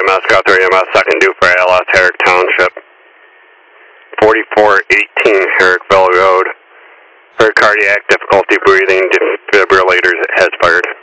EMS, got their EMS, second due for ALS, Herrick Township. 4418 Herrickville Road. For cardiac difficulty breathing, defibrillators has fired.